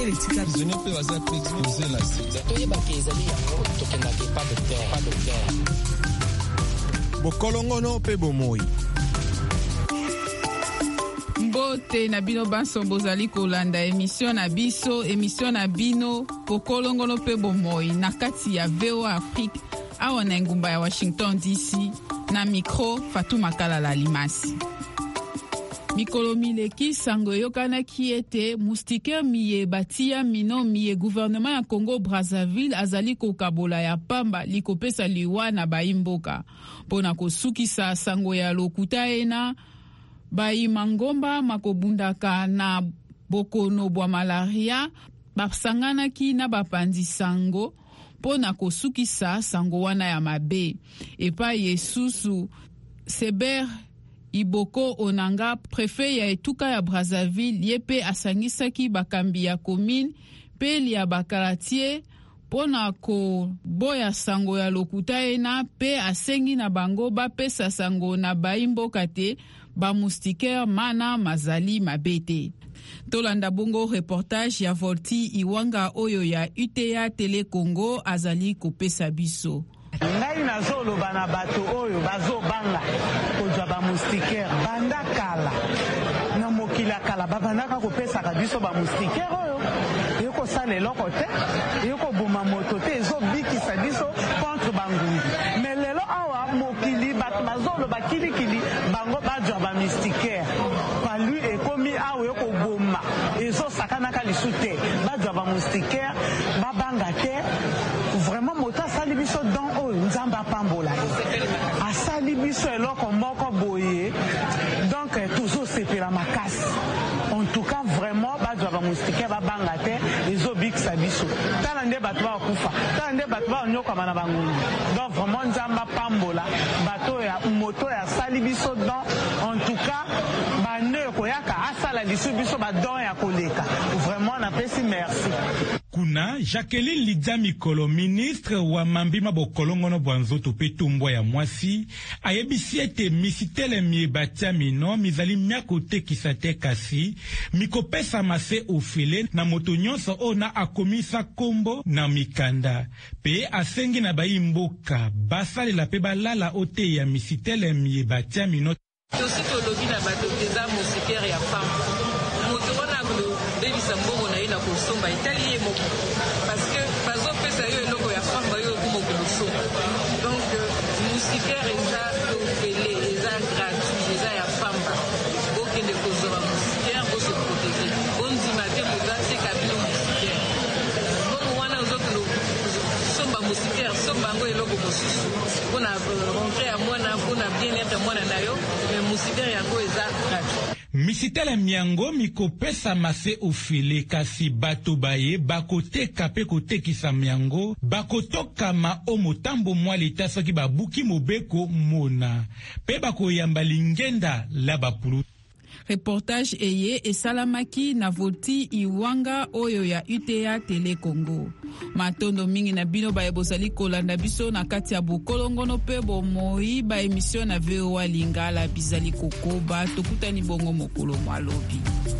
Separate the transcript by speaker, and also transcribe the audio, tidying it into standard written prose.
Speaker 1: militaire etika
Speaker 2: prisonnier pe baza pe expose na sida
Speaker 3: toyebaki ezali yango tokendaki pas docteur
Speaker 4: bokolongono pe bomoi.
Speaker 5: Mbote na bino banso bozali kolanda émission na biso, émission na bino bokolongono pe bomoi na kati ya VOA Afrique awa na ngumba ya Washington DC. Na micro Fatou Makalala Limasi. Mikolo mileki sango yokanaki ete moustiquaire miye batia mino miye gouvernement ya Congo Brazzaville azali kokabola ya pamba likopesa liwa na baimboka pona kosukisa sango ya lokuta ena baimangomba makobundaka na bokono bwa malaria basanganaki na bapanzi sango pona kosukisa sango wana ya mabe. Epa Yesusu Seber Iboko Onanga, préfet ya etuka ya Brazzaville, yepe asangisaki bakambi ya commune pe ya bakaratier pona ko boya sango ya lokuta ena pe asengi na bango bapesa sango na baimboka te ba moustiquaire mana mazali mabete. Tolanda bongo reportage ya Volti Iwanga oyo ya UTA Tele Congo azali kopesa biso.
Speaker 6: Ngai nazoloba na bato oyo bazobanga kozwa ba moustiquaire banda kala na mokili ya kala babandaka kopesaka biso ba moustiquaire oyo ekosala eloko te ekoboma moto te ezobikisa biso contre bangungi. Me lelo awa mokili bato bazoloba kilikili bango bazwa ba moustiquaire palu ekomi awa ekoboma ezosakanaka lisu te bazwa ba moustiquaire babanga te. Vraiment moto asali biso don oyo nzamba pambola asali biso eloko moko boye donc toujours sepela makasi. En tout cas vraiment bazwa ba moustiquaire babanga te ezobikisa biso tala nde bato bakufa tala nde bato banyokama na bangungi. Donc vraiment nzamba pambola bato ya moto ya sali biso don. En tout cas bande koyaka asala lisu biso ba don ya koleka. Vraiment napesi merci.
Speaker 7: Kuna Jacqueline Lidza Mikolo, ministre wa mambima bokolongono bwanzoto pe tumbwa ya mwasi, ayebisi ete misitele miebatia mino mizali miakote kisate kasi, mikopesa mase ofile na moto nyonso ona akomisa kombo na mikanda. Pe asengi na bayi mboka, basale la pe balala ote ya misitele miebatia mino.
Speaker 8: Tosito lobi na bato teza moustiquaire ya femme. Motorona kulo David Sambongo na ina kusomba Italie ye moko. Parce que bazo pesa yo eloko ya femme ba yo kumo kusomba. Donc moustiquaire eza ofele, eza gratuit, eza ya femme. Boke de kozoba moustiquaire pour se protéger. Bonzi mate moza se kabilo moustiquaire. Bongo wana ozokulo somba moustiquaire, somba ngo eloko mosusu. Pona rentrer à mwana, pona bien-être mwana na yo, mais moustiquaire yango eza gratuit.
Speaker 7: Misitele miango mikopesa mase ofile kasi bato baye bakote kape kote kisa miango bakotoka ma omotambo mwa leta soki babuki mobeko mona pe bako yamba lingenda la bapulu.
Speaker 5: Reportage eye esalamaki na Volti Iwanga oyo ya UTA Tele Congo. Matondo mingi na bino ba ebozali kolanda biso na kati ya bokolongono pe bomoi ba emission na VOA Lingala bizali kokoba tokutani bongo mokolo mwalobi.